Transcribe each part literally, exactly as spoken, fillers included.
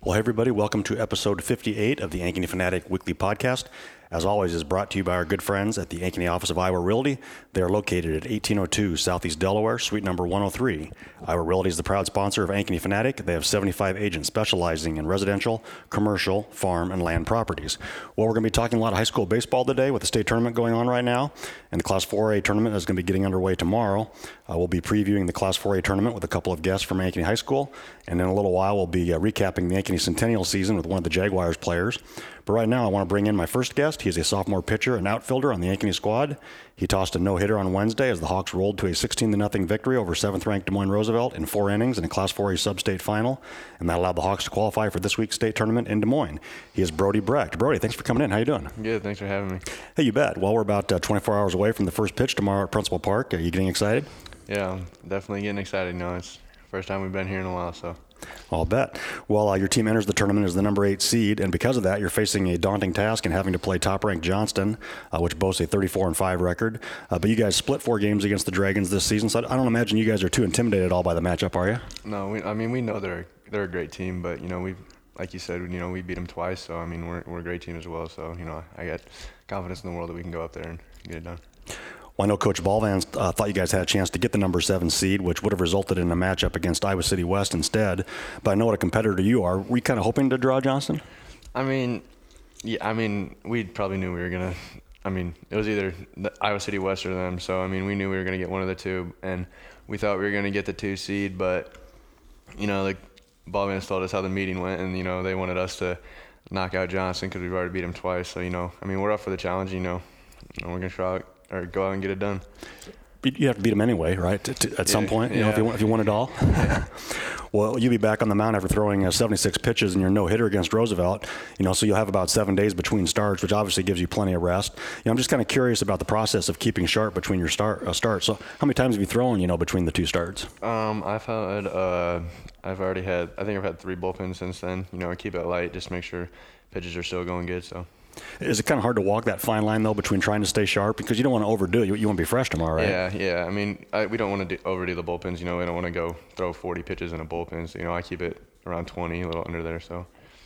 Well, hey everybody, welcome to episode fifty-eight of the Ankeny Fanatic Weekly Podcast. As always, is brought to you by our good friends at the Ankeny Office of Iowa Realty. They are located at eighteen oh two Southeast Delaware, suite number one oh three. Iowa Realty is the proud sponsor of Ankeny Fanatic. They have seventy-five agents specializing in residential, commercial, farm, and land properties. Well, we're going to be talking a lot of high school baseball today with the state tournament going on right now, and the Class four A tournament is going to be getting underway tomorrow. Uh, we'll be previewing the Class four A tournament with a couple of guests from Ankeny High School, and in a little while we'll be uh, recapping the Ankeny Centennial season with one of the Jaguars players. But right now I want to bring in my first guest. He is a sophomore pitcher and outfielder on the Ankeny squad. He tossed a no-hitter on Wednesday as the Hawks rolled to a sixteen to nothing victory over seventh-ranked Des Moines Roosevelt in four innings in a Class four A sub-state final, and that allowed the Hawks to qualify for this week's state tournament in Des Moines. He is Brody Brecht. Brody, thanks for coming in. How you doing? Good, thanks for having me. Hey, you bet. Well, we're about uh, twenty-four hours away from the first pitch tomorrow at Principal Park. Are you getting excited? Yeah, I'm definitely getting excited. You know, it's the first time we've been here in a while, so. I'll bet. Well, uh, your team enters the tournament as the number eight seed, and because of that, you're facing a daunting task in having to play top-ranked Johnston, uh, which boasts a thirty-four and five record. Uh, but you guys split four games against the Dragons this season, so I don't imagine you guys are too intimidated at all by the matchup, are you? No, we, I mean, we know they're they're a great team, but, you know, we like you said, you know, we beat them twice, so, I mean, we're, we're a great team as well. So, you know, I got confidence in the world that we can go up there and get it done. Well, I know Coach Balvans uh, thought you guys had a chance to get the number seven seed, which would have resulted in a matchup against Iowa City West instead. But I know what a competitor you are. Were you kind of hoping to draw Johnston? I mean, yeah, I mean, we probably knew we were going to – I mean, it was either the Iowa City West or them. So, I mean, we knew we were going to get one of the two. And we thought we were going to get the two seed. But, you know, like Balvans told us how the meeting went. And, you know, they wanted us to knock out Johnston because we've already beat them twice. So, you know, I mean, we're up for the challenge, you know. You know we're going to try – or go out and get it done. You have to beat them anyway, right? To, to, at some yeah, point, you yeah. know, if you want, if you want it all. Yeah. Well, you'll be back on the mound after throwing uh, seventy-six pitches in your no-hitter against Roosevelt. You know, so you'll have about seven days between starts, which obviously gives you plenty of rest. You know, I'm just kind of curious about the process of keeping sharp between your start uh, starts. So, how many times have you thrown, you know, between the two starts? Um, I've had, uh, I've already had, I think I've had three bullpens since then. You know, I keep it light, just make sure pitches are still going good. So. Is it kind of hard to walk that fine line, though, between trying to stay sharp? Because you don't want to overdo it. You, you want to be fresh tomorrow, right? Yeah, yeah. I mean, I, we don't want to do, overdo the bullpens. You know, we don't want to go throw forty pitches in a bullpen. So, you know, I keep it around twenty, a little under there, so.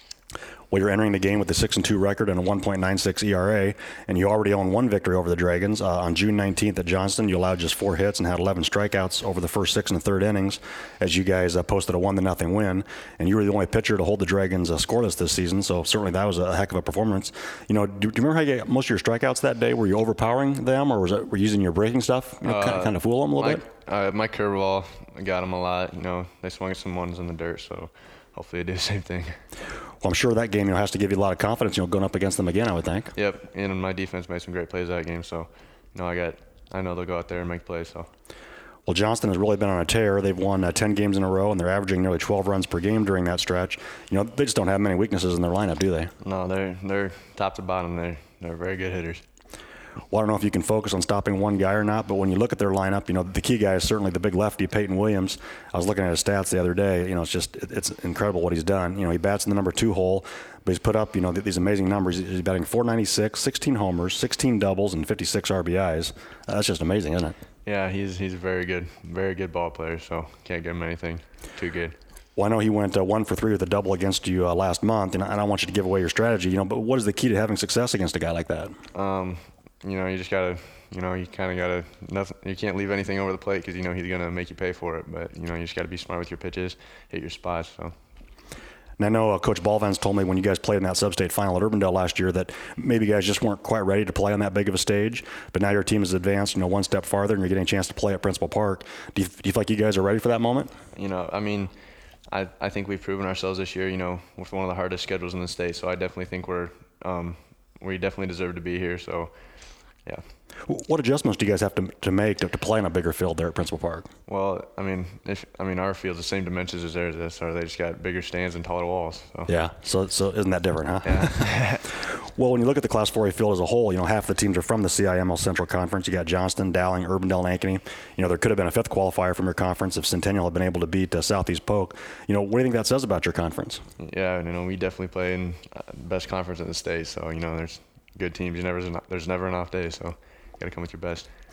Well, you're entering the game with a six and two record and a one point nine six E R A, and you already own one victory over the Dragons. Uh, on June nineteenth at Johnston, you allowed just four hits and had eleven strikeouts over the first six and the third innings as you guys uh, posted a one to nothing win, and you were the only pitcher to hold the Dragons uh, scoreless this season, so certainly that was a heck of a performance. You know, do, do you remember how you got most of your strikeouts that day? Were you overpowering them, or was it, were you using your breaking stuff, you know, uh, kind, of, kind of fool them a little my, bit? Uh, my curveball got them a lot. You know, they swung at some ones in the dirt, so hopefully they do the same thing. Well, I'm sure that game, you know, has to give you a lot of confidence, you know, going up against them again, I would think. Yep, and my defense made some great plays that game, so, you know, I got, I know they'll go out there and make plays, so. Well, Johnston has really been on a tear. They've won uh, ten games in a row, and they're averaging nearly twelve runs per game during that stretch. You know, they just don't have many weaknesses in their lineup, do they? No, they're they're top to bottom. They're they're very good hitters. Well, I don't know if you can focus on stopping one guy or not, but when you look at their lineup, you know, the key guy is certainly the big lefty, Peyton Williams. I was looking at his stats the other day. You know, it's just, it's incredible what he's done. You know, he bats in the number two hole, but he's put up, you know, these amazing numbers. He's batting four ninety-six, sixteen homers, sixteen doubles, and fifty-six R B Is. Uh, that's just amazing, isn't it? Yeah, he's he's a very good, very good ball player, so can't give him anything too good. Well, I know he went uh, one for three with a double against you uh, last month, and I don't want you to give away your strategy, you know, but what is the key to having success against a guy like that? Um, you know, you just gotta, you know, you kind of gotta, nothing, you can't leave anything over the plate because you know he's gonna make you pay for it. But you know, you just gotta be smart with your pitches, hit your spots. So. And I know uh, Coach Balvans told me when you guys played in that sub-state final at Urbandale last year that maybe you guys just weren't quite ready to play on that big of a stage. But now your team has advanced, you know, one step farther, and you're getting a chance to play at Principal Park. Do you, do you feel like you guys are ready for that moment? You know, I mean, I I think we've proven ourselves this year. You know, with one of the hardest schedules in the state. So I definitely think we're um, we definitely deserve to be here. So, yeah. What adjustments do you guys have to to make to, to play on a bigger field there at Principal Park? Well, I mean, if I mean our field's the same dimensions as theirs, so they just got bigger stands and taller walls. So. Yeah, so so isn't that different, huh? Yeah. Well, when you look at the Class four A field as a whole, you know, half the teams are from the C I M L Central Conference. You got Johnston, Dowling, Urbandale, and Ankeny. You know, there could have been a fifth qualifier from your conference if Centennial had been able to beat uh, Southeast Polk. You know, what do you think that says about your conference? Yeah, you know, we definitely play in uh, best conference in the state. So, you know, there's good teams. You never there's never an off day. So. Got to come with your best.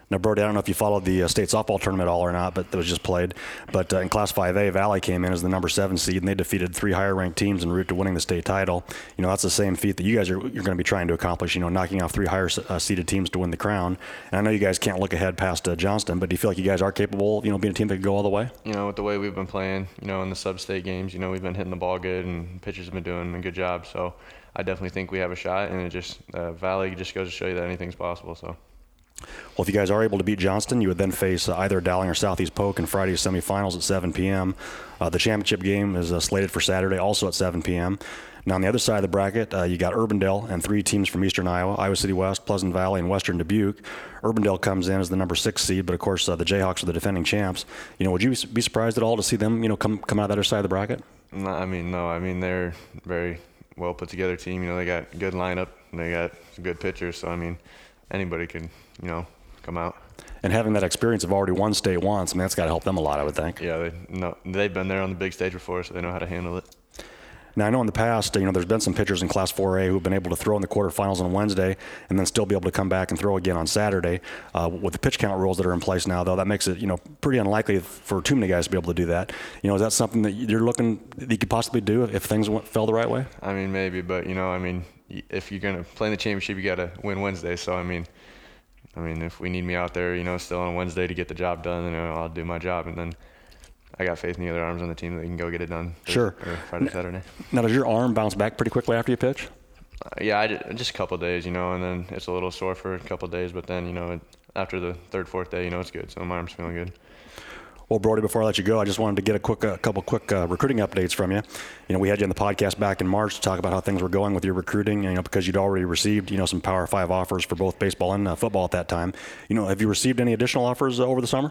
Now, Brody, I don't know if you followed the uh, state softball tournament at all or not, but that was just played. But uh, in Class five A, Valley came in as the number seven seed, and they defeated three higher-ranked teams en route to winning the state title. You know, that's the same feat that you guys are you're going to be trying to accomplish. You know, knocking off three higher-seeded teams to win the crown. And I know you guys can't look ahead past uh, Johnston, but do you feel like you guys are capable of, you know, being a team that can go all the way? You know, with the way we've been playing, you know, in the sub-state games, you know, we've been hitting the ball good, and pitchers have been doing a good job. So I definitely think we have a shot, and it just uh, Valley just goes to show you that anything's possible. So. Well, if you guys are able to beat Johnston, you would then face uh, either Dowling or Southeast Polk in Friday's semifinals at seven p.m. Uh, the championship game is uh, slated for Saturday, also at seven p.m. Now, on the other side of the bracket, uh, you got Urbandale and three teams from eastern Iowa, Iowa City West, Pleasant Valley, and western Dubuque. Urbandale comes in as the number six seed, but of course uh, the Jayhawks are the defending champs. You know, would you be surprised at all to see them, you know, come come out of the other side of the bracket? No, I mean, no. I mean, they're a very well put together team. You know, they got a good lineup, and they got some good pitchers. So, I mean, anybody can, you know, come out. And having that experience of already won state once, I mean, that's got to help them a lot, I would think. Yeah, they, no, they've been there on the big stage before, so they know how to handle it. Now, I know in the past, you know, there's been some pitchers in Class four A who've been able to throw in the quarterfinals on Wednesday and then still be able to come back and throw again on Saturday. Uh, with the pitch count rules that are in place now, though, that makes it, you know, pretty unlikely for too many guys to be able to do that. You know, is that something that you're looking that you could possibly do if things went, fell the right way? I mean, maybe, but, you know, I mean, if you're going to play in the championship, you got to win Wednesday. So, I mean, I mean, if we need me out there, you know, still on Wednesday to get the job done, then you know, I'll do my job. And then I got faith in the other arms on the team that can go get it done. Sure. Or Friday, now, Saturday. Now, does your arm bounce back pretty quickly after you pitch? Uh, yeah, I did, just a couple of days, you know, and then it's a little sore for a couple of days. But then, you know, it, after the third, fourth day, you know, it's good. So my arm's feeling good. Well, Brody, before I let you go, I just wanted to get a quick, a couple quick uh, recruiting updates from you. You know, we had you on the podcast back in March to talk about how things were going with your recruiting, you know, because you'd already received, you know, some Power Five offers for both baseball and uh, football at that time. You know, have you received any additional offers uh, over the summer?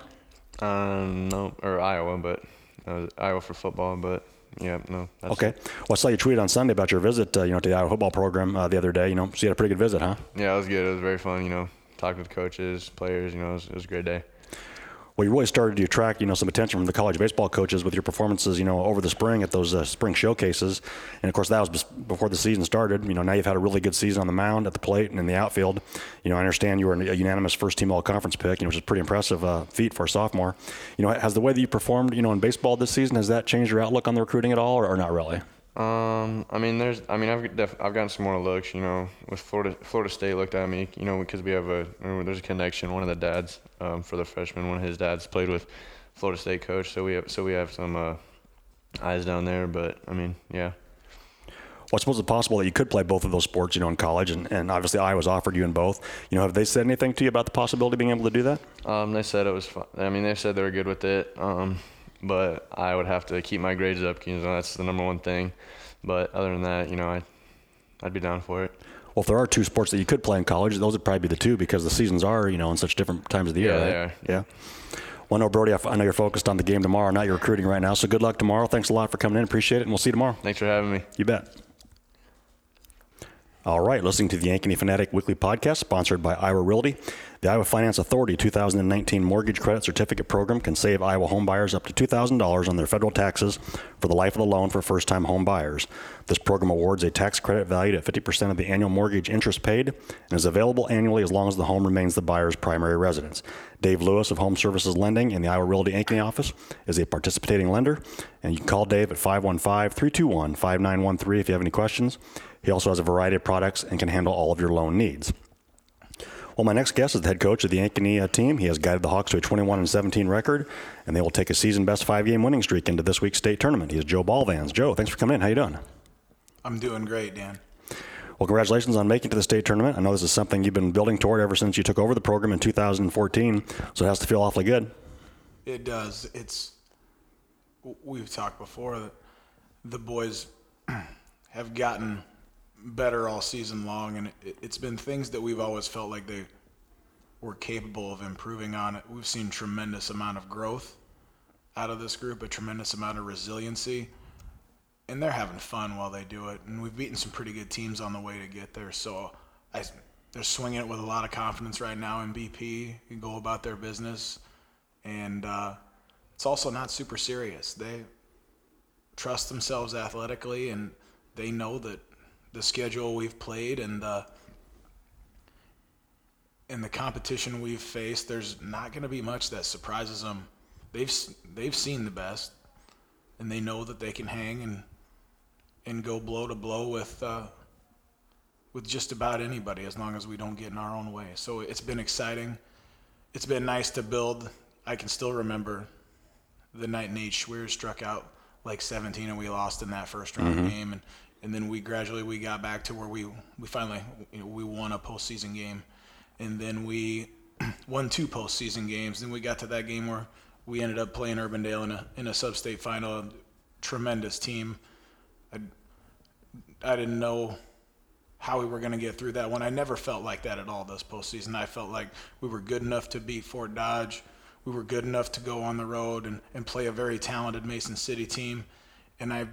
Um, no, or Iowa, but uh, Iowa for football, but yeah, no. That's okay. Well, I saw you tweet on Sunday about your visit, uh, you know, to the Iowa football program uh, the other day. You know, so you had a pretty good visit, huh? Yeah, it was good. It was very fun. You know, talking with coaches, players. You know, it was, it was a great day. Well, you really started to attract, you know, some attention from the college baseball coaches with your performances, you know, over the spring at those uh, spring showcases. And, of course, that was before the season started. You know, now you've had a really good season on the mound, at the plate, and in the outfield. You know, I understand you were a unanimous first-team all-conference pick, you know, which is a pretty impressive uh, feat for a sophomore. You know, has the way that you performed, you know, in baseball this season, has that changed your outlook on the recruiting at all, or, or not really? Um, I mean, there's, I mean, I've def- I've gotten some more looks, you know, with Florida, Florida State looked at me, you know, because we have a, there's a connection. One of the dads, um, for the freshman, one of his dads played with Florida State coach. So we have, so we have some, uh, eyes down there, but I mean, yeah. Well, I suppose it's possible that you could play both of those sports, you know, in college, and, and obviously Iowa's offered you in both. You know, have they said anything to you about the possibility of being able to do that? Um, they said it was fun. I mean, they said they were good with it. Um, but I would have to keep my grades up, because you know, that's the number one thing. But other than that, you know, I, I'd be down for it. Well, if there are two sports that you could play in college, those would probably be the two, because the seasons are, you know, in such different times of the year, yeah, right? They are. Yeah. Well, no, Brody, I know you're focused on the game tomorrow, not your recruiting right now. So good luck tomorrow. Thanks a lot for coming in. Appreciate it, and we'll see you tomorrow. Thanks for having me. You bet. All right, listening to the Ankeny Fanatic Weekly Podcast, sponsored by Iowa Realty. The Iowa Finance Authority two thousand nineteen Mortgage Credit Certificate Program can save Iowa home buyers up to two thousand dollars on their federal taxes for the life of the loan for first-time home buyers. This program awards a tax credit valued at fifty percent of the annual mortgage interest paid and is available annually as long as the home remains the buyer's primary residence. Dave Lewis of Home Services Lending in the Iowa Realty Ankeny office is a participating lender, and you can call Dave at five one five, three two one, five nine one three if you have any questions. He also has a variety of products and can handle all of your loan needs. Well, my next guest is the head coach of the Ankeny uh, team. He has guided the Hawks to a twenty-one and seventeen record, and they will take a season-best five-game winning streak into this week's state tournament. He is Joe Balvans. Joe, thanks for coming in. How you doing? I'm doing great, Dan. Well, congratulations on making it to the state tournament. I know this is something you've been building toward ever since you took over the program in two thousand fourteen, so it has to feel awfully good. It does. It's we've talked before that the boys have gotten better all season long, and it, it's been things that we've always felt like they were capable of improving on. We've seen tremendous amount of growth out of this group, a tremendous amount of resiliency, and they're having fun while they do it. And we've beaten some pretty good teams on the way to get there, so I, they're swinging it with a lot of confidence right now in B P. You go about their business, and uh, it's also not super serious. They trust themselves athletically, and they know that the schedule we've played and the in the competition we've faced, there's not going to be much that surprises them. They've they've seen the best, and they know that they can hang and and go blow to blow with uh, with just about anybody as long as we don't get in our own way. So it's been exciting. It's been nice to build. I can still remember the night Nate Schweer struck out like seventeen, and we lost in that first round mm-hmm. game, and and then we gradually we got back to where we we finally you know, we won a postseason game, and then we won two postseason games. Then we got to that game where we ended up playing Urbandale in a in a sub-state final. Tremendous team. I, I didn't know how we were going to get through that one. I never felt like that at all this postseason. I felt like we were good enough to beat Fort Dodge. We were good enough to go on the road and, and play a very talented Mason City team. And I,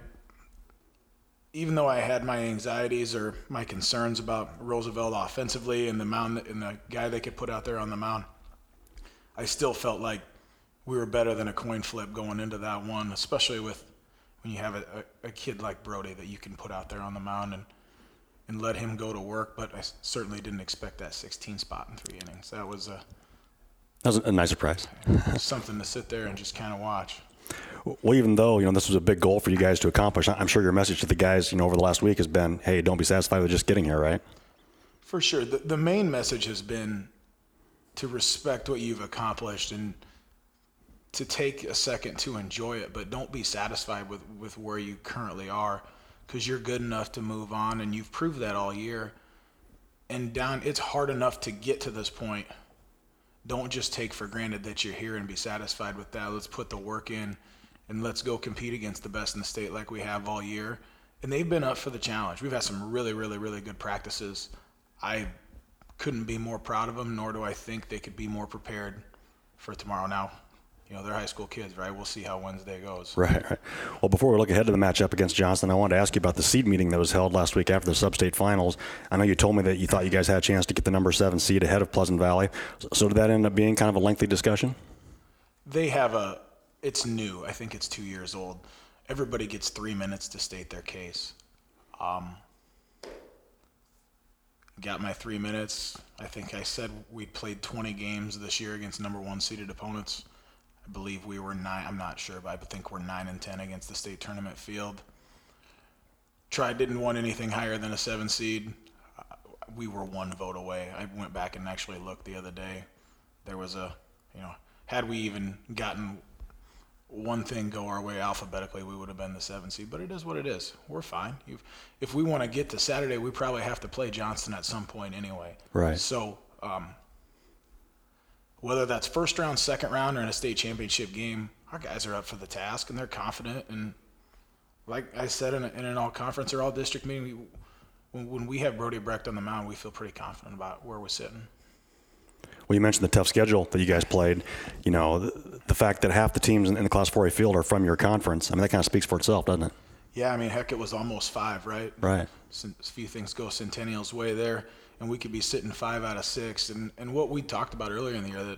even though I had my anxieties or my concerns about Roosevelt offensively and the mound and the guy they could put out there on the mound, I still felt like we were better than a coin flip going into that one, especially with when you have a, a, a kid like Brody that you can put out there on the mound and, and let him go to work. But I certainly didn't expect that sixteen spot in three innings. That was a that was a nice surprise. Something to sit there and just kind of watch. Well, even though, you know, this was a big goal for you guys to accomplish, I'm sure your message to the guys, you know, over the last week has been, hey, don't be satisfied with just getting here, right? For sure. The, the main message has been to respect what you've accomplished and to take a second to enjoy it, but don't be satisfied with, with where you currently are, because you're good enough to move on, and you've proved that all year. And down, it's hard enough to get to this point. Don't just take for granted that you're here and be satisfied with that. Let's put the work in, and let's go compete against the best in the state like we have all year. And they've been up for the challenge. We've had some really, really, really good practices. I couldn't be more proud of them, nor do I think they could be more prepared for tomorrow. Now, you know, they're high school kids, right? We'll see how Wednesday goes. Right, right. Well, before we look ahead to the matchup against Johnston, I wanted to ask you about the seed meeting that was held last week after the sub-state finals. I know you told me that you thought you guys had a chance to get the number seven seed ahead of Pleasant Valley. So did that end up being kind of a lengthy discussion? They have a – it's new. I think it's two years old. Everybody gets three minutes to state their case. Um, got my three minutes. I think I said we played twenty games this year against number one seeded opponents. I believe we were nine. I'm not sure, but I think we're nine and ten against the state tournament field. Tried, didn't want anything higher than a seven seed. Uh, we were one vote away. I went back and actually looked the other day. There was a, you know, had we even gotten one thing go our way alphabetically, we would have been the seven seed. But it is what it is. We're fine. You've, if we want to get to Saturday, we probably have to play Johnston at some point anyway. Right. So. Um, Whether that's first round, second round, or in a state championship game, our guys are up for the task, and they're confident. And like I said in, a, in an all-conference or all-district meeting, we, when, when we have Brody Brecht on the mound, we feel pretty confident about where we're sitting. Well, you mentioned the tough schedule that you guys played. You know, the, the fact that half the teams in, in the Class four A field are from your conference, I mean, that kind of speaks for itself, doesn't it? Yeah, I mean, heck, it was almost five, right? Right. A few things go Centennial's way there. And we could be sitting five out of six. And, and what we talked about earlier in the year, that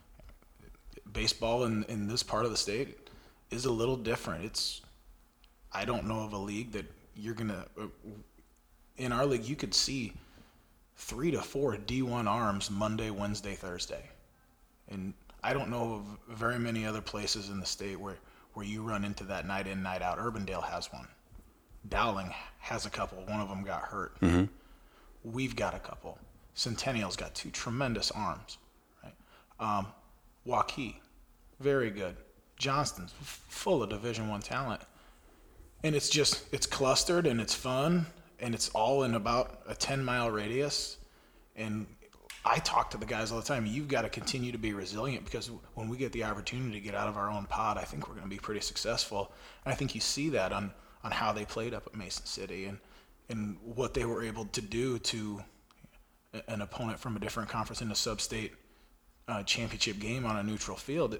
baseball in, in this part of the state is a little different. It's, I don't know of a league that you're going to, in our league, you could see three to four D one arms Monday, Wednesday, Thursday. And I don't know of very many other places in the state where, where you run into that night in, night out. Urbandale has one. Dowling has a couple. One of them got hurt. Mm-hmm. We've got a couple. Centennial's got two tremendous arms, right? Um, Waukee, very good. Johnston's full of Division One talent, and it's just it's clustered and it's fun and it's all in about a ten mile radius. And I talk to the guys all the time. You've got to continue to be resilient, because when we get the opportunity to get out of our own pod, I think we're going to be pretty successful. And I think you see that on on how they played up at Mason City and. and what they were able to do to an opponent from a different conference in a sub-state uh, championship game on a neutral field.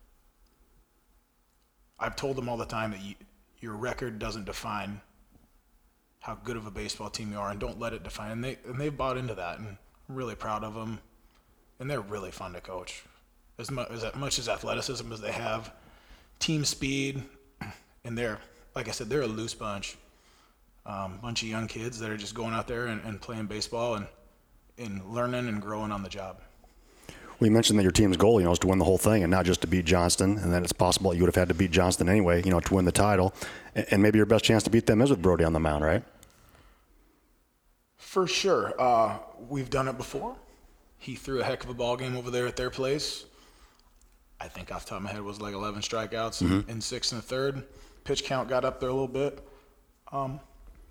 I've told them all the time that you, your record doesn't define how good of a baseball team you are, and don't let it define. And, they, and they've bought into that, and I'm really proud of them. And they're really fun to coach. As much as, much as athleticism as they have, team speed, and they're, like I said, they're a loose bunch. Um, bunch of young kids that are just going out there and, and playing baseball, and in learning and growing on the job. Well, you mentioned that your team's goal, you know, is to win the whole thing and not just to beat Johnston, and then it's possible you would have had to beat Johnston anyway, you know, to win the title. And maybe your best chance to beat them is with Brody on the mound, right? For sure. Uh, we've done it before. He threw a heck of a ball game over there at their place. I think off the top of my head it was like eleven strikeouts mm-hmm. in, in sixth and the third. Pitch count got up there a little bit. Um,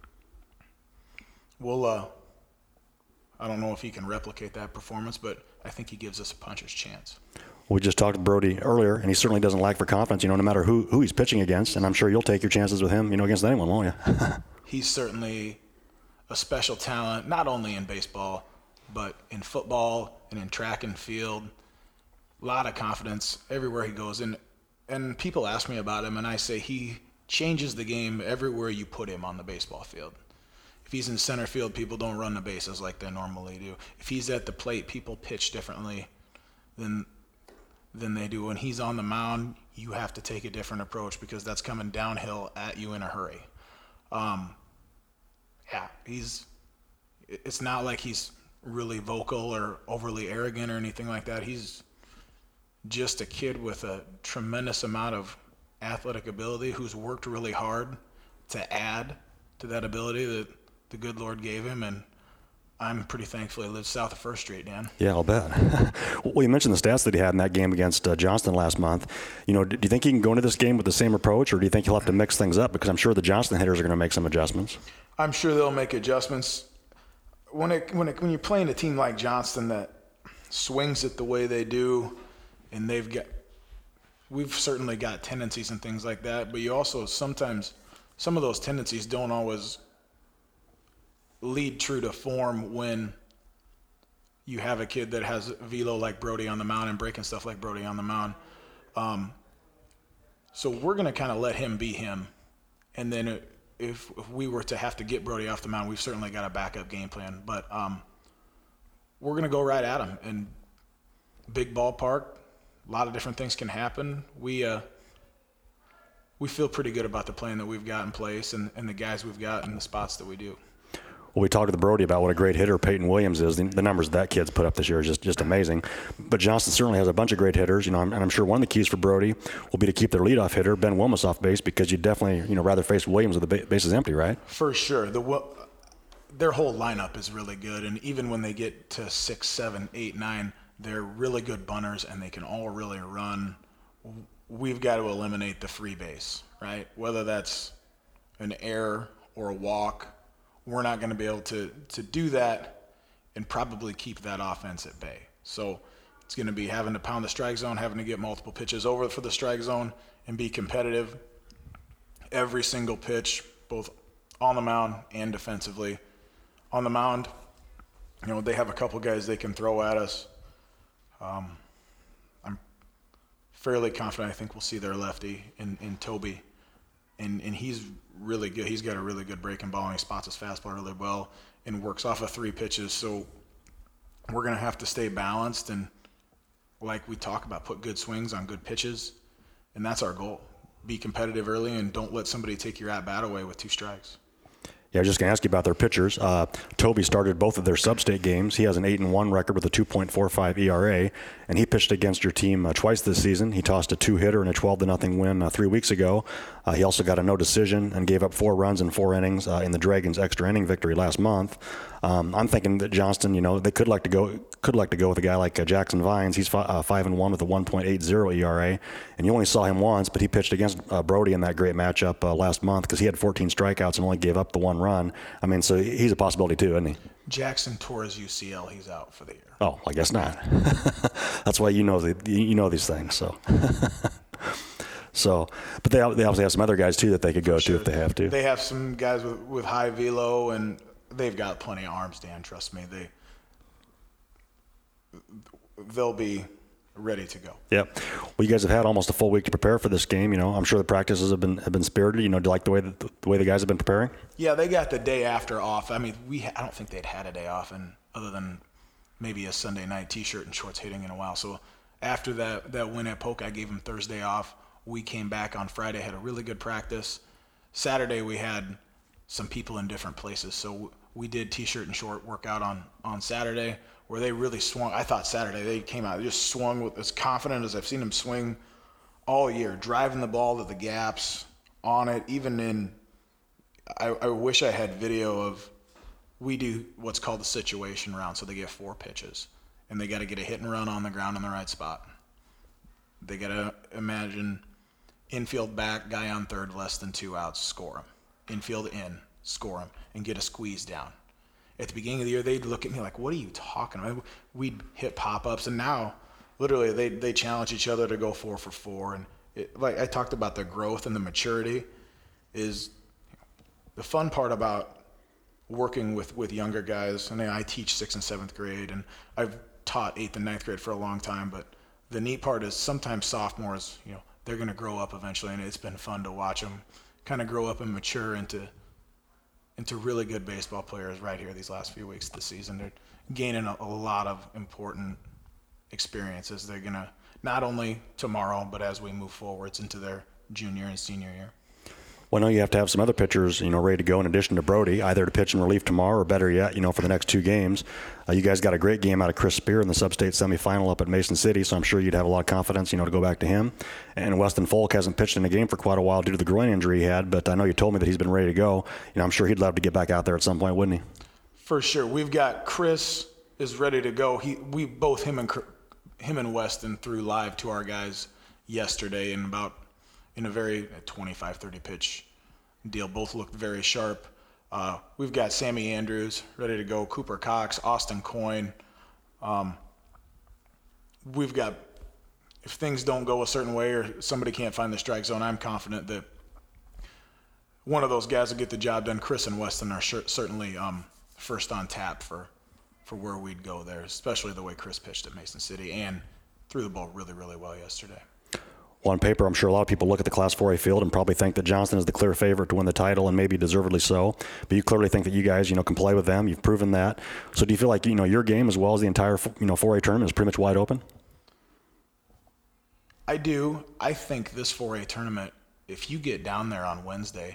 we'll, uh, I don't know if he can replicate that performance, but I think he gives us a puncher's chance. We just talked to Brody earlier, and he certainly doesn't lack for confidence, you know, no matter who, who he's pitching against, and I'm sure you'll take your chances with him, you know, against anyone, won't you? He's certainly a special talent, not only in baseball, but in football and in track and field. A lot of confidence everywhere he goes. And, and people ask me about him, and I say he changes the game everywhere you put him on the baseball field. If he's in center field, people don't run the bases like they normally do. If he's at the plate, people pitch differently than than they do. When he's on the mound, you have to take a different approach because that's coming downhill at you in a hurry. Um, yeah, he's. It's not like he's really vocal or overly arrogant or anything like that. He's just a kid with a tremendous amount of athletic ability who's worked really hard to add to that ability that the good Lord gave him, and I'm pretty thankful he lives south of First Street, Dan. Yeah, I'll bet. Well, you mentioned the stats that he had in that game against uh, Johnston last month. You know, do you think he can go into this game with the same approach, or do you think he'll have to mix things up? Because I'm sure the Johnston hitters are going to make some adjustments. I'm sure they'll make adjustments. When it, when it, when you're playing a team like Johnston that swings it the way they do, and they've got, we've certainly got tendencies and things like that, but you also sometimes, some of those tendencies don't always lead true to form when you have a kid that has velo like Brody on the mound and breaking stuff like Brody on the mound. Um, so we're going to kind of let him be him. And then if, if we were to have to get Brody off the mound, we've certainly got a backup game plan. But um, we're going to go right at him. And big ballpark, a lot of different things can happen. We uh, we feel pretty good about the plan that we've got in place and, and the guys we've got in the spots that we do. Well, we talked to the Brody about what a great hitter Peyton Williams is. The, the numbers that kid's put up this year is just, just amazing. But Johnston certainly has a bunch of great hitters, you know, and I'm sure one of the keys for Brody will be to keep their leadoff hitter, Ben Wilmus, off base, because you'd definitely, you know, rather face Williams with the bases empty, right? For sure. The their whole lineup is really good, and even when they get to six, seven, eight, nine, they're really good bunters, and they can all really run. We've got to eliminate the free base, right? Whether that's an error or a walk, we're not going to be able to to do that and probably keep that offense at bay. So it's going to be having to pound the strike zone, having to get multiple pitches over for the strike zone, and be competitive every single pitch, both on the mound and defensively. On the mound, you know, they have a couple guys they can throw at us. Um, I'm fairly confident I think we'll see their lefty in, in Toby. And and he's really good. He's got a really good breaking ball, and he spots his fastball really well and works off of three pitches. So we're going to have to stay balanced and, like we talk about, put good swings on good pitches, and that's our goal. Be competitive early and don't let somebody take your at-bat away with two strikes. Yeah, I was just going to ask you about their pitchers. Uh, Toby started both of their sub-state games. He has an eight and one record with a two point four five E R A, and he pitched against your team uh, twice this season. He tossed a two-hitter in a twelve to nothing win uh, three weeks ago. Uh, he also got a no decision and gave up four runs in four innings uh, in the Dragons' extra inning victory last month. Um, I'm thinking that Johnston, you know, they could like to go could like to go with a guy like uh, Jackson Vines. He's fi- uh, five and one with a one point eight oh E R A, and you only saw him once, but he pitched against uh, Brody in that great matchup uh, last month because he had fourteen strikeouts and only gave up the one run. I mean, so he's a possibility too, isn't he? Jackson tore his U C L. He's out for the year. Oh, I guess not. That's why you know the, you know these things. So, so, but they they obviously have some other guys too that they could go sure. to if they have to. They have some guys with, with high velo, and they've got plenty of arms, Dan. Trust me, they they'll be ready to go. Yep. Well, you guys have had almost a full week to prepare for this game. You know, I'm sure the practices have been have been spirited. You know, do you like the way that, the way the guys have been preparing? Yeah, they got the day after off. I mean, we I don't think they'd had a day off, and other than maybe a Sunday night T-shirt and shorts hitting in a while. So after that that win at Polk, I gave them Thursday off. We came back on Friday, had a really good practice. Saturday we had some people in different places. So we did T-shirt and short workout on, on Saturday where they really swung. I thought Saturday they came out, they just swung with as confident as I've seen them swing all year, driving the ball to the gaps, on it, even in, I, I wish I had video of, we do what's called the situation round, so they get four pitches, and they got to get a hit and run on the ground in the right spot. They got to imagine infield back, guy on third, less than two outs, score him. Infield in, score him, and get a squeeze down. At the beginning of the year, they'd look at me like, what are you talking about? We'd hit pop-ups, and now, literally, they they challenge each other to go four for four. And it, like I talked about the growth and the maturity is the fun part about working with, with younger guys. And I teach sixth and seventh grade, and I've taught eighth and ninth grade for a long time. But the neat part is sometimes sophomores, you know, they're going to grow up eventually, and it's been fun to watch them kind of grow up and mature into into really good baseball players right here these last few weeks of the season. They're gaining a, a lot of important experiences. They're going to, not only tomorrow, but as we move forwards into their junior and senior year. Well, I know you have to have some other pitchers, you know, ready to go in addition to Brody, either to pitch in relief tomorrow or better yet, you know, for the next two games. Uh, you guys got a great game out of Chris Spear in the sub-state semifinal up at Mason City, so I'm sure you'd have a lot of confidence, you know, to go back to him. And Weston Folk hasn't pitched in a game for quite a while due to the groin injury he had, but I know you told me that he's been ready to go. You know, I'm sure he'd love to get back out there at some point, wouldn't he? For sure. We've got Chris is ready to go. He, we both him and him and Weston threw live to our guys yesterday in about in a very twenty-five, thirty pitch deal. Both looked very sharp. Uh, we've got Sammy Andrews ready to go, Cooper Cox, Austin Coyne. Um, we've got, if things don't go a certain way or somebody can't find the strike zone, I'm confident that one of those guys will get the job done. Chris and Weston are sure, certainly um, first on tap for, for where we'd go there, especially the way Chris pitched at Mason City and threw the ball really, really well yesterday. Well, on paper, I'm sure a lot of people look at the Class four A field and probably think that Johnston is the clear favorite to win the title, and maybe deservedly so. But you clearly think that you guys, you know, can play with them. You've proven that. So do you feel like, you know, your game as well as the entire, you know, four A tournament is pretty much wide open? I do. I think this four A tournament, if you get down there on Wednesday,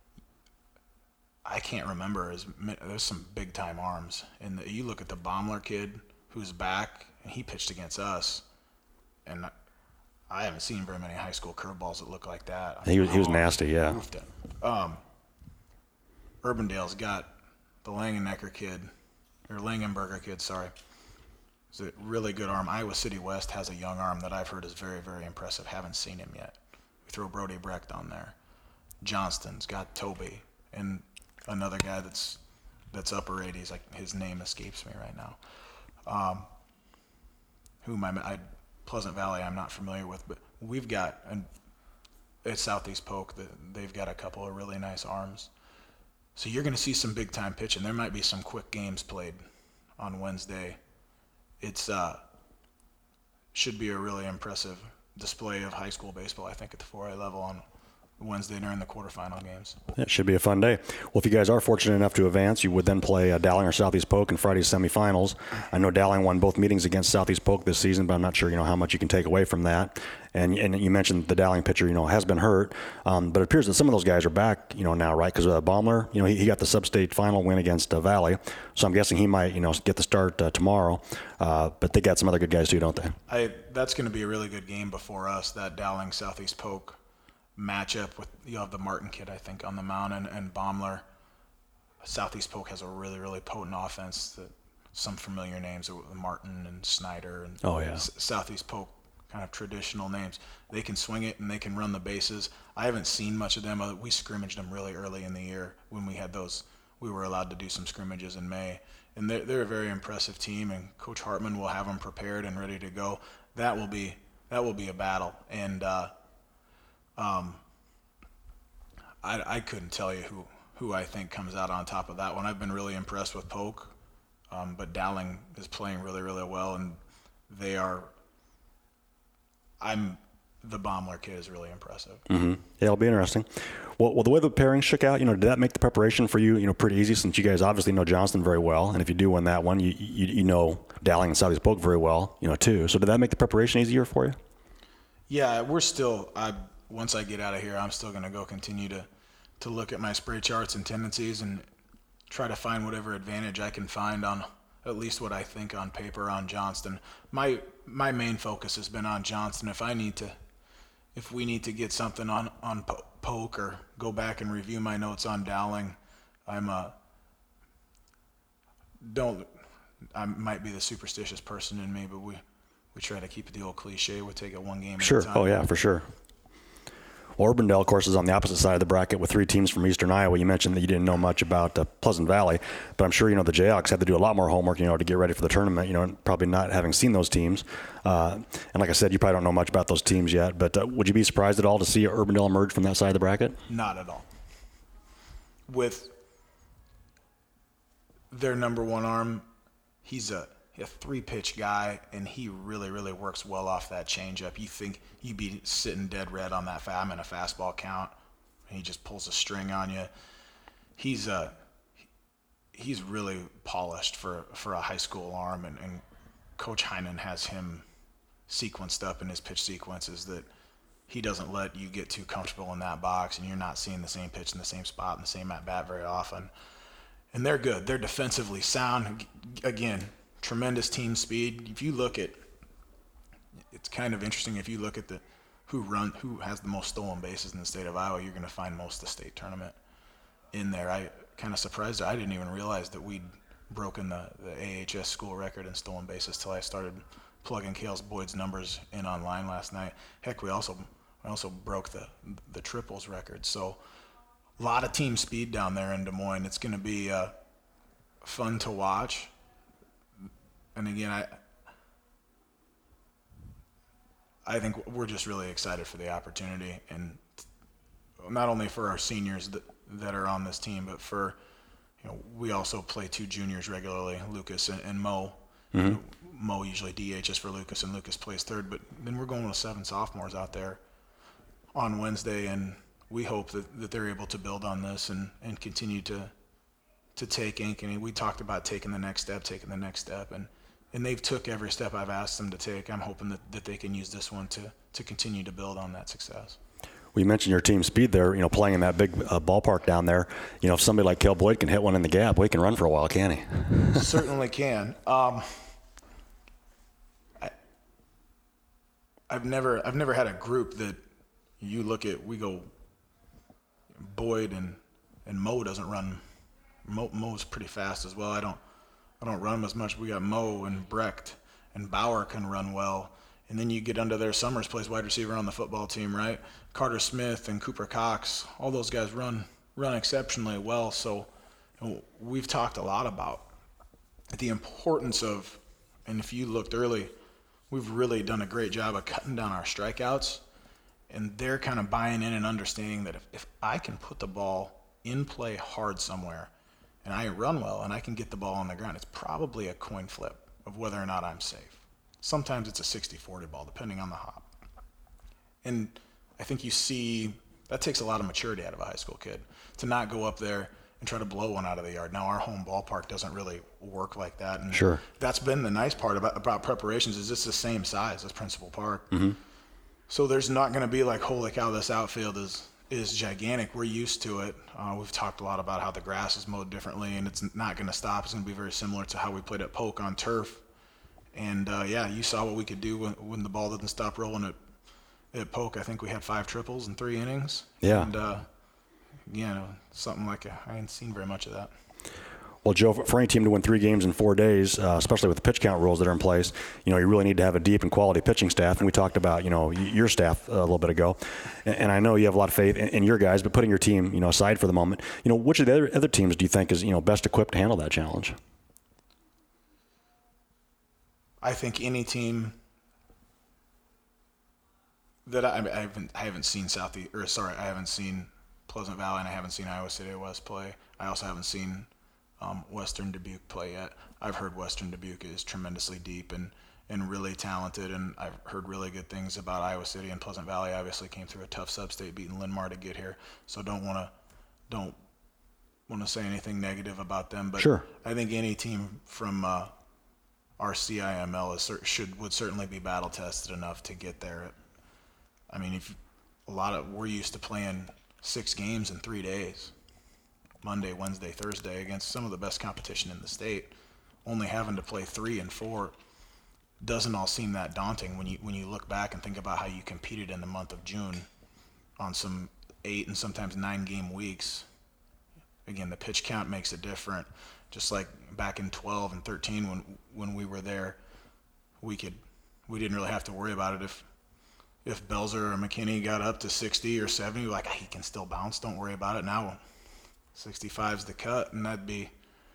I can't remember. As there's some big-time arms. And the, you look at the Baumler kid who's back, and he pitched against us, and I haven't seen very many high school curveballs that look like that. He was, he was nasty, yeah. Um, Urbandale's got the Langenecker kid, or Langenberger kid, sorry. It's a really good arm. Iowa City West has a young arm that I've heard is very, very impressive. Haven't seen him yet. We throw Brody Brecht on there. Johnston's got Toby, and another guy that's that's upper eighties. Like his name escapes me right now. Um, whom I I. Pleasant Valley I'm not familiar with, but we've got, and at Southeast Polk, the, they've got a couple of really nice arms. So you're going to see some big-time pitching. There might be some quick games played on Wednesday. It's uh, should be a really impressive display of high school baseball, I think, at the four A level on Wednesday during the quarterfinal games. It should be a fun day. Well, if you guys are fortunate enough to advance, you would then play uh, Dowling or Southeast Polk in Friday's semifinals. I know Dowling won both meetings against Southeast Polk this season, but I'm not sure, you know, how much you can take away from that. And and you mentioned the Dowling pitcher, you know, has been hurt, um, but it appears that some of those guys are back, you know, now, right? Because uh, Baumler, you know, he, he got the sub-state final win against uh, Valley, so I'm guessing he might, you know, get the start uh, tomorrow. Uh, but they got some other good guys too, don't they? I that's going to be a really good game before us. That Dowling Southeast Polk matchup with, you have the Martin kid, I think, on the mound, and, and Baumler. Southeast Polk has a really, really potent offense. That some familiar names, Martin and Snyder, and oh, yeah. S- Southeast Polk, kind of traditional names. They can swing it and they can run the bases. I haven't seen much of them. We scrimmaged them really early in the year when we had those. We were allowed to do some scrimmages in May, and they're, they're a very impressive team. And Coach Hartman will have them prepared and ready to go. That will be that will be a battle, and. Uh, Um, I, I couldn't tell you who, who I think comes out on top of that one. I've been really impressed with Polk, um, but Dowling is playing really, really well, and they are – I'm the Baumler kid is really impressive. Mm-hmm. Yeah, it'll be interesting. Well, well, the way the pairings shook out, you know, did that make the preparation for you, you know, pretty easy since you guys obviously know Johnston very well, and if you do win that one, you you, you know Dowling and Southeast Polk very well, you know, too. So did that make the preparation easier for you? Yeah, we're still – I. Once I get out of here, I'm still going to go continue to to look at my spray charts and tendencies and try to find whatever advantage I can find on at least what I think on paper on Johnston. My my main focus has been on Johnston. If I need to, if we need to get something on on Polk or go back and review my notes on Dowling, I'm a don't. I might be the superstitious person in me, but we we try to keep it the old cliche. We'll take it one game Sure. at a time. Oh yeah, for sure. Well, Urbandale, of course, is on the opposite side of the bracket with three teams from Eastern Iowa. You mentioned that you didn't know much about uh, Pleasant Valley, but I'm sure you know the Jayhawks had to do a lot more homework, you know, to get ready for the tournament. You know, and probably not having seen those teams. Uh, and like I said, you probably don't know much about those teams yet. But uh, would you be surprised at all to see Urbandale emerge from that side of the bracket? Not at all. With their number one arm, he's a, a three-pitch guy, and he really, really works well off that changeup. You think you'd be sitting dead red on that fa- I'm in a fastball count, and he just pulls a string on you. He's a he's really polished for for a high school arm, and, and Coach Heinen has him sequenced up in his pitch sequences that he doesn't let you get too comfortable in that box, and you're not seeing the same pitch in the same spot and the same at bat very often. And they're good. They're defensively sound. Again, tremendous team speed. If you look at, it's kind of interesting. If you look at the who run who has the most stolen bases in the state of Iowa, you're going to find most of the state tournament in there. I kind of surprised. I didn't even realize that we'd broken the, the A H S school record in stolen bases till I started plugging Kales Boyd's numbers in online last night. Heck, we also we also broke the the triples record. So. A lot of team speed down there in Des Moines. It's going to be uh, fun to watch. And again, I I think we're just really excited for the opportunity, and not only for our seniors that, that are on this team, but for, you know, we also play two juniors regularly, Lucas and, and Mo. Mm-hmm. You know, Mo usually D Hs for Lucas, and Lucas plays third. But then we're going with seven sophomores out there on Wednesday, and we hope that, that they're able to build on this and, and continue to to take Ankeny. We talked about taking the next step, taking the next step, and, and they've took every step I've asked them to take. I'm hoping that, that they can use this one to, to continue to build on that success. Well, you mentioned your team speed there, you know, playing in that big uh, ballpark down there. You know, if somebody like Cale Boyd can hit one in the gap, well, he can run for a while, can he? Certainly can. Um, I, I've never I've never had a group that you look at, we go, Boyd and, and Mo doesn't run. Mo, Mo's pretty fast as well. I don't I don't run him as much. We got Mo and Brecht and Bauer can run well. And then you get under there, Summers plays wide receiver on the football team, right? Carter Smith and Cooper Cox, all those guys run run exceptionally well. So, you know, we've talked a lot about the importance of, and if you looked early, we've really done a great job of cutting down our strikeouts. And they're kind of buying in and understanding that if, if I can put the ball in play hard somewhere and I run well and I can get the ball on the ground, it's probably a coin flip of whether or not I'm safe. Sometimes it's a sixty forty ball, depending on the hop. And I think you see that takes a lot of maturity out of a high school kid to not go up there and try to blow one out of the yard. Now, our home ballpark doesn't really work like that. And sure. That's been the nice part about, about preparations is it's the same size as Principal Park. Mm-hmm. So there's not going to be like, holy cow, this outfield is is gigantic. We're used to it. Uh, we've talked a lot about how the grass is mowed differently, and it's not going to stop. It's going to be very similar to how we played at Polk on turf. And, uh, yeah, you saw what we could do when, when the ball didn't stop rolling at, at Polk. I think we had five triples in three innings. Yeah. And, uh, you know, something like a, I hadn't seen very much of that. Well, Joe, for any team to win three games in four days, uh, especially with the pitch count rules that are in place, you know, you really need to have a deep and quality pitching staff. And we talked about, you know, your staff a little bit ago. And, and I know you have a lot of faith in, in your guys, but putting your team, you know, aside for the moment, you know, which of the other, other teams do you think is, you know, best equipped to handle that challenge? I think any team that I, I haven't, I haven't seen Southeast, or sorry, I haven't seen Pleasant Valley, and I haven't seen Iowa City West play. I also haven't seen Um, Western Dubuque play yet. I've heard Western Dubuque is tremendously deep and, and really talented, and I've heard really good things about Iowa City, and Pleasant Valley obviously came through a tough sub-state beating Linn-Mar to get here. So don't want to don't want to say anything negative about them, but sure. I think any team from uh, our C I M L is should would certainly be battle tested enough to get there. I mean, if a lot of we're used to playing six games in three days, Monday, Wednesday, Thursday, against some of the best competition in the state, only having to play three and four doesn't all seem that daunting when you when you look back and think about how you competed in the month of June on some eight and sometimes nine game weeks. Again, the pitch count makes it different. Just like back in twelve and thirteen when when we were there, we could we didn't really have to worry about it if if Belzer or McKinney got up to sixty or seventy, like he can still bounce, don't worry about it. Now sixty-five is the cut, and that'd be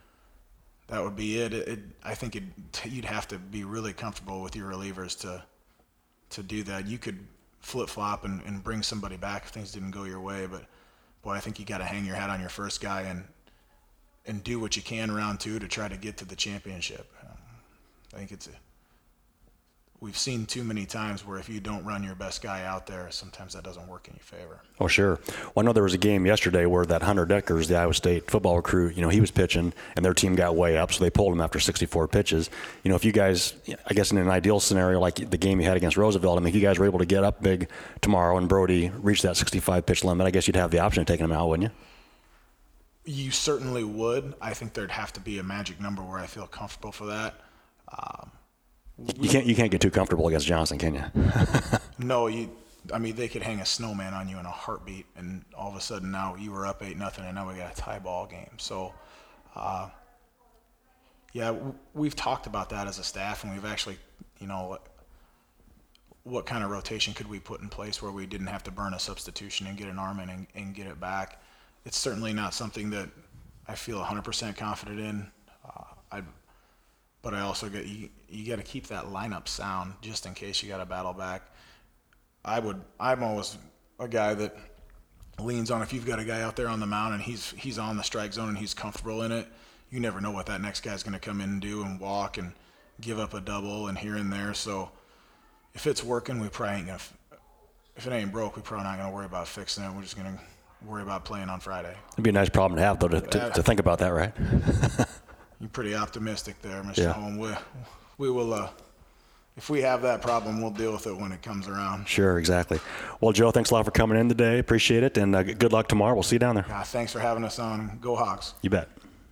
that would be it. It, it I think it, you'd have to be really comfortable with your relievers to to do that. You could flip-flop and, and bring somebody back if things didn't go your way, but boy, I think you got to hang your hat on your first guy and and do what you can round two to try to get to the championship. Um, I think it's a, we've seen too many times where if you don't run your best guy out there, sometimes that doesn't work in your favor. Oh, sure. Well, I know there was a game yesterday where that Hunter Deckers, the Iowa State football recruit, you know, he was pitching and their team got way up, so they pulled him after sixty-four pitches. You know, if you guys, I guess in an ideal scenario like the game you had against Roosevelt, I mean, if you guys were able to get up big tomorrow and Brody reached that sixty-five pitch limit, I guess you'd have the option of taking him out, wouldn't you? You certainly would. I think there'd have to be a magic number where I feel comfortable for that. Um, You can't you can't get too comfortable against Johnson, can you? No, you. I mean, they could hang a snowman on you in a heartbeat, and all of a sudden now you were up eight nothing, and now we got a tie ball game. So, uh, yeah, we've talked about that as a staff, and we've actually, you know, what kind of rotation could we put in place where we didn't have to burn a substitution and get an arm in and, and get it back. It's certainly not something that I feel one hundred percent confident in. Uh, I. But I also get you. You got to keep that lineup sound just in case you got to battle back. I would. I'm always a guy that leans on if you've got a guy out there on the mound and he's he's on the strike zone and he's comfortable in it. You never know what that next guy's going to come in and do and walk and give up a double and here and there. So if it's working, we probably ain't gonna. If it ain't broke, we probably not gonna worry about fixing it. We're just gonna worry about playing on Friday. It'd be a nice problem to have, though, to, to, to think about that, right? You're pretty optimistic there, Mister Yeah. Holm. We, we will, uh, if we have that problem, we'll deal with it when it comes around. Sure, exactly. Well, Joe, thanks a lot for coming in today. Appreciate it, and uh, good luck tomorrow. We'll see you down there. Uh, thanks for having us on. Go Hawks. You bet.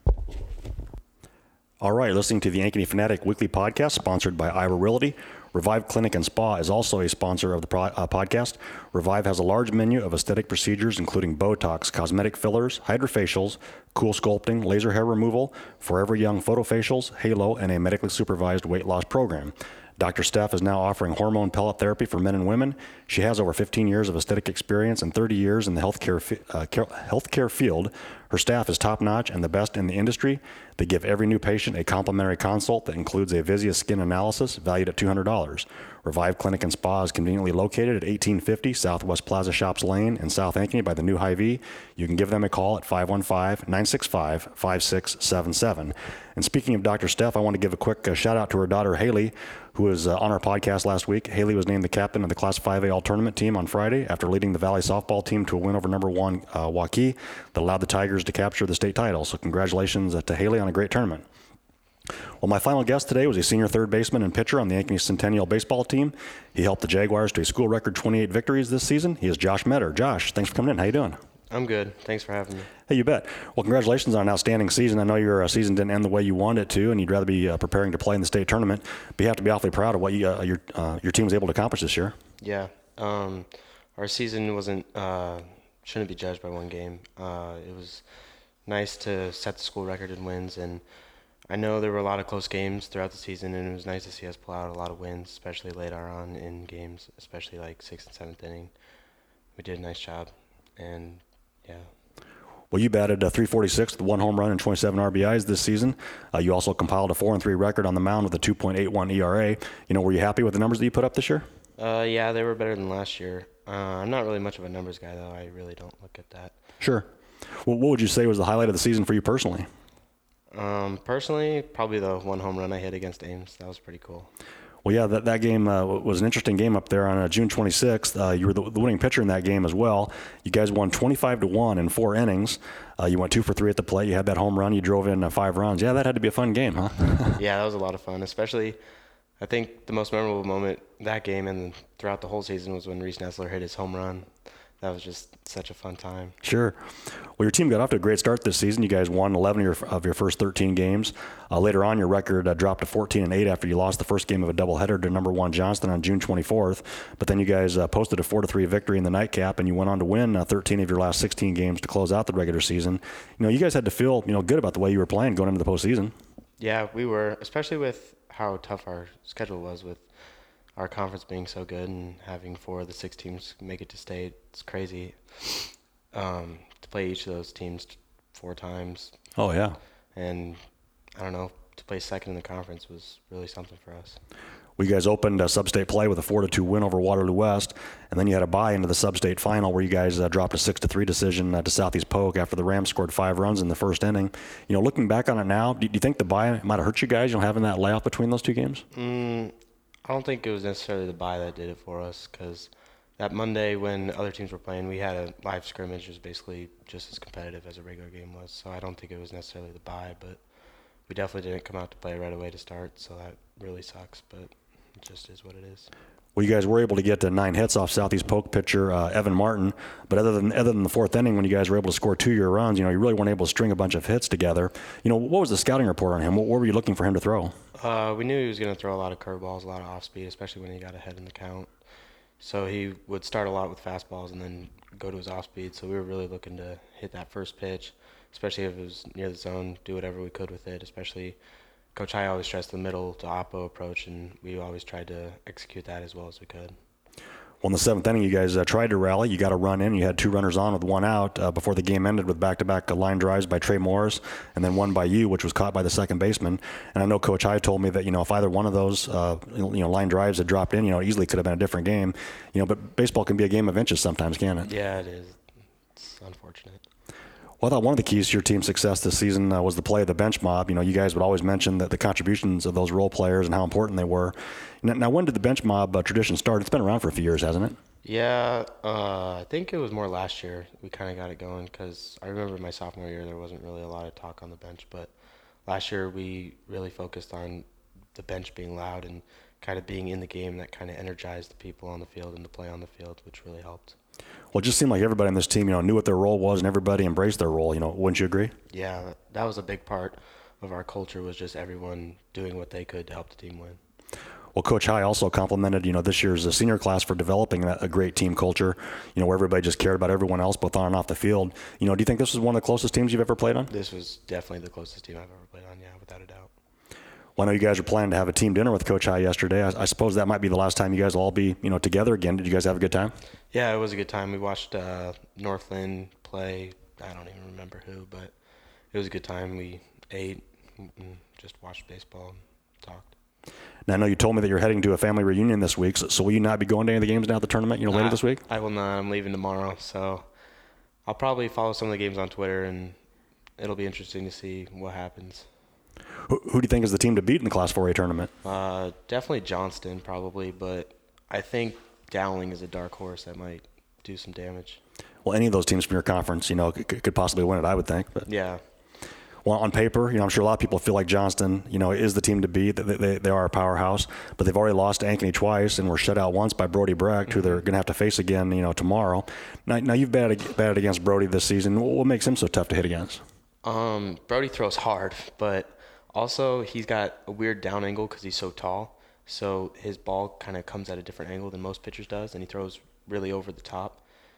All right, listening to the Ankeny Fanatic Weekly Podcast, sponsored by Iowa Realty. Revive Clinic and Spa is also a sponsor of the pro- uh, podcast. Revive has a large menu of aesthetic procedures, including Botox, cosmetic fillers, hydrofacials, cool sculpting, laser hair removal, forever young photofacials, halo, and a medically supervised weight loss program. Doctor Steph is now offering hormone pellet therapy for men and women. She has over fifteen years of aesthetic experience and thirty years in the healthcare fi- uh, care- healthcare field. Her staff is top-notch and the best in the industry. They give every new patient a complimentary consult that includes a Vizia skin analysis valued at two hundred dollars. Revive Clinic and Spa is conveniently located at eighteen fifty Southwest Plaza Shops Lane in South Ankeny by the new Hy-Vee. You can give them a call at five one five, nine six five, five six seven seven. And speaking of Doctor Steph, I want to give a quick uh, shout out to her daughter, Haley, who was uh, on our podcast last week. Haley was named the captain of the Class five A All-Tournament team on Friday after leading the Valley softball team to a win over number one uh, Waukee that allowed the Tigers to capture the state title. So congratulations uh, to Haley on a great tournament. Well, my final guest today was a senior third baseman and pitcher on the Ankeny Centennial baseball team. He helped the Jaguars to a school record twenty-eight victories this season. He is Josh Metter. Josh, thanks for coming in. How you doing? I'm good. Thanks for having me. Hey, you bet. Well, congratulations on an outstanding season. I know your uh, season didn't end the way you wanted it to, and you'd rather be uh, preparing to play in the state tournament. But you have to be awfully proud of what you, uh, your uh, your team was able to accomplish this year. Yeah. Um, our season wasn't uh, shouldn't be judged by one game. Uh, it was nice to set the school record in wins, and I know there were a lot of close games throughout the season, and it was nice to see us pull out a lot of wins, especially later on in games, especially like sixth and seventh inning. We did a nice job, and yeah. Well, you batted uh, three forty-six with one home run and twenty-seven R B Is this season. Uh, you also compiled a four and three record on the mound with a two point eight one E R A. You know, were you happy with the numbers that you put up this year? Uh, yeah, they were better than last year. Uh, I'm not really much of a numbers guy, though. I really don't look at that. Sure. Well, what would you say was the highlight of the season for you personally? Um, personally, probably the one home run I hit against Ames. That was pretty cool. Well, yeah, that, that game uh, was an interesting game up there on uh, June twenty-sixth. Uh, you were the, the winning pitcher in that game as well. You guys won twenty-five to one in four innings. Uh, you went two for three at the plate. You had that home run. You drove in uh, five runs. Yeah, that had to be a fun game, huh? Yeah, that was a lot of fun, especially I think the most memorable moment that game and throughout the whole season was when Reese Nessler hit his home run. that was just such a fun time. Sure. Well, your team got off to a great start this season. You guys won eleven of your, of your first thirteen games. Uh, later on, your record uh, dropped to fourteen and eight after you lost the first game of a doubleheader to number one Johnston on June twenty-fourth. But then you guys uh, posted a four to three victory in the nightcap, and you went on to win uh, thirteen of your last sixteen games to close out the regular season. You know, you guys had to feel you know good about the way you were playing going into the postseason. Yeah, we were, especially with how tough our schedule was with our conference being so good and having four of the six teams make it to state. It's crazy um, to play each of those teams four times. Oh, yeah. And, I don't know, to play second in the conference was really something for us. Well, you guys opened uh, sub-state play with a four to two win over Waterloo West, and then you had a bye into the sub-state final where you guys uh, dropped a six to three decision uh, to Southeast Polk after the Rams scored five runs in the first inning. You know, looking back on it now, do you think the bye might have hurt you guys, you know, having that layoff between those two games? Mm, I don't think it was necessarily the bye that did it for us, because that Monday when other teams were playing, we had a live scrimmage. It was basically just as competitive as a regular game was, so I don't think it was necessarily the bye, but we definitely didn't come out to play right away to start, so that really sucks, but it just is what it is. Well, you guys were able to get to nine hits off Southeast Polk pitcher uh, Evan Martin, but other than other than the fourth inning when you guys were able to score two-year runs, you know, you really weren't able to string a bunch of hits together. You know, what was the scouting report on him? What, what were you looking for him to throw? Uh, we knew he was going to throw a lot of curveballs, a lot of off-speed, especially when he got ahead in the count. So he would start a lot with fastballs and then go to his off-speed. So we were really looking to hit that first pitch, especially if it was near the zone, do whatever we could with it, especially Coach High always stressed the middle to oppo approach, and we always tried to execute that as well as we could. Well, in the seventh inning, you guys uh, tried to rally. You got a run in. You had two runners on with one out uh, before the game ended with back-to-back uh, line drives by Trey Morris and then one by you, which was caught by the second baseman. And I know Coach High told me that, you know, if either one of those, uh, you know, line drives had dropped in, you know, it easily could have been a different game. You know, but baseball can be a game of inches sometimes, can't it? Yeah, it is. It's unfortunate. Well, I thought one of the keys to your team's success this season uh, was the play of the bench mob. You know, you guys would always mention that the contributions of those role players and how important they were. Now, now when did the bench mob uh, tradition start? It's been around for a few years, hasn't it? Yeah, uh, I think it was more last year we kind of got it going, because I remember my sophomore year there wasn't really a lot of talk on the bench, but last year we really focused on the bench being loud and kind of being in the game. That kind of energized the people on the field and the play on the field, which really helped. Well, it just seemed like everybody on this team, you know, knew what their role was and everybody embraced their role. You know, wouldn't you agree? Yeah, that, that was a big part of our culture, was just everyone doing what they could to help the team win. Well, Coach High also complimented, you know, this year's senior class for developing a great team culture, you know, where everybody just cared about everyone else, both on and off the field. You know, do you think this was one of the closest teams you've ever played on? This was definitely the closest team I've ever played on, yeah, without a doubt. Well, I know you guys were planning to have a team dinner with Coach High yesterday. I, I suppose that might be the last time you guys will all be, you know, together again. Did you guys have a good time? Yeah, it was a good time. We watched uh, Northland play. I don't even remember who, but it was a good time. We ate and just watched baseball and talked. Now, I know you told me that you're heading to a family reunion this week, so, so will you not be going to any of the games now at the tournament, you know, later uh, this week? I will not. I'm leaving tomorrow, so I'll probably follow some of the games on Twitter, and it'll be interesting to see what happens. Who, who do you think is the team to beat in the Class four A tournament? Uh, definitely Johnston, probably, but I think Dowling is a dark horse that might do some damage. Well, any of those teams from your conference, you know, could, could possibly win it, I would think. But. Yeah. Well, on paper, you know, I'm sure a lot of people feel like Johnston, you know, is the team to beat. They, they, they are a powerhouse, but they've already lost to Ankeny twice and were shut out once by Brody Brecht, mm-hmm. who they're going to have to face again, you know, tomorrow. Now, now you've batted, batted against Brody this season. What makes him so tough to hit against? Um, Brody throws hard, but also he's got a weird down angle because he's so tall. So his ball kind of comes at a different angle than most pitchers does, and he throws really over the top.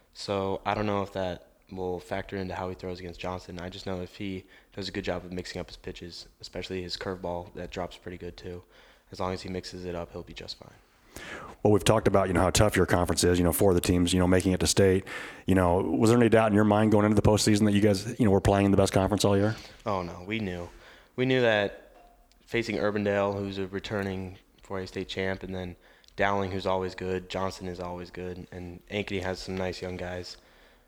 So I don't know if that will factor into how he throws against Johnston. I just know if he does a good job of mixing up his pitches, especially his curveball, that drops pretty good too. As long as he mixes it up, he'll be just fine. Well, we've talked about, you know, how tough your conference is, you know, for the teams, you know, making it to state. You know, was there any doubt in your mind going into the postseason that you guys, you know, were playing in the best conference all year? Oh, no, we knew. We knew that facing Urbandale, who's a returning four A state champ, and then Dowling, who's always good, Johnston is always good, and Ankeny has some nice young guys.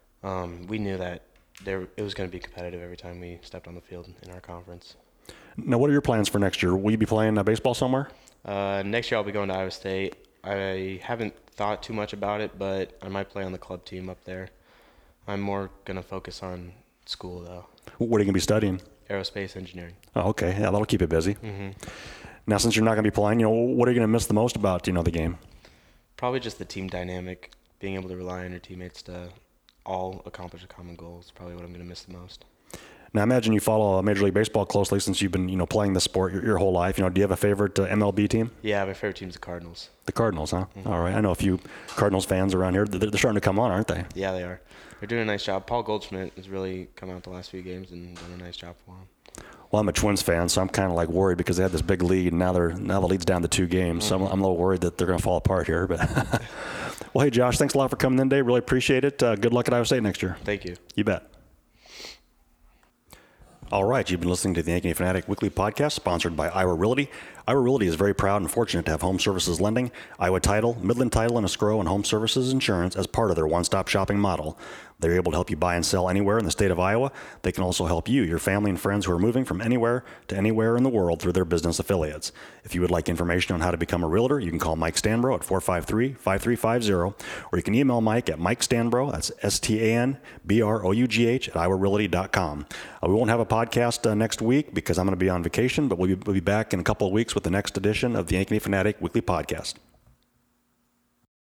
Um, we knew that there it was going to be competitive every time we stepped on the field in our conference. Now, what are your plans for next year? Will you be playing uh, baseball somewhere? Uh, next year I'll be going to Iowa State. I haven't thought too much about it, but I might play on the club team up there. I'm more going to focus on school, though. What are you going to be studying? Aerospace engineering. Oh, okay. Yeah, that'll keep you busy. Mm-hmm. Now, since you're not going to be playing, you know, what are you going to miss the most about, you know, the game? Probably just the team dynamic. being able to rely on your teammates to all accomplish a common goal is probably what I'm going to miss the most. Now, I imagine you follow Major League Baseball closely since you've been, you know, playing the sport your, your whole life. You know, do you have a favorite uh, M L B team? Yeah, my favorite team's the Cardinals. The Cardinals, huh? Mm-hmm. All right. I know a few Cardinals fans around here. They're, they're starting to come on, aren't they? Yeah, they are. They're doing a nice job. Paul Goldschmidt has really come out the last few games and done a nice job for him. Well, I'm a Twins fan, so I'm kind of like worried because they had this big lead, and now they're now the lead's down to two games. Mm-hmm. So I'm, I'm a little worried that they're going to fall apart here. But well, hey, Josh, thanks a lot for coming in today. Really appreciate it. Uh, good luck at Iowa State next year. Thank you. You bet. All right, you've been listening to the Ankeny Fanatic Weekly Podcast, sponsored by Iowa Realty. Iowa Realty is very proud and fortunate to have home services lending, Iowa Title, Midland Title and Escrow, and Home Services Insurance as part of their one-stop shopping model. They're able to help you buy and sell anywhere in the state of Iowa. They can also help you, your family, and friends who are moving from anywhere to anywhere in the world through their business affiliates. If you would like information on how to become a realtor, you can call Mike Stanbro at four five three, five three five zero, or you can email Mike at Mike Stanbro, that's S T A N B R O U G H, at iowa realty dot com. Uh, we won't have a podcast uh, next week because I'm going to be on vacation, but we'll be, we'll be back in a couple of weeks with the next edition of the Ankeny Fanatic Weekly Podcast.